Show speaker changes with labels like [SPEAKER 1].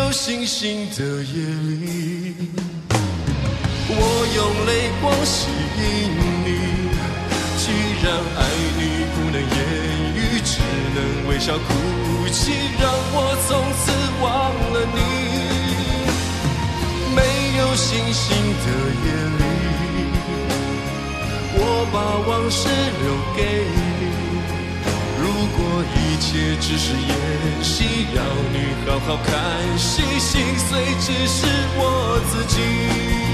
[SPEAKER 1] 星星的夜里，我用泪光吸引你。既然爱你不能言语，只能微笑哭泣，让我从此忘了你。没有星星的夜里，我把往事留给你。如果一切只是演戏，要你好好看戏，心碎只是我自己。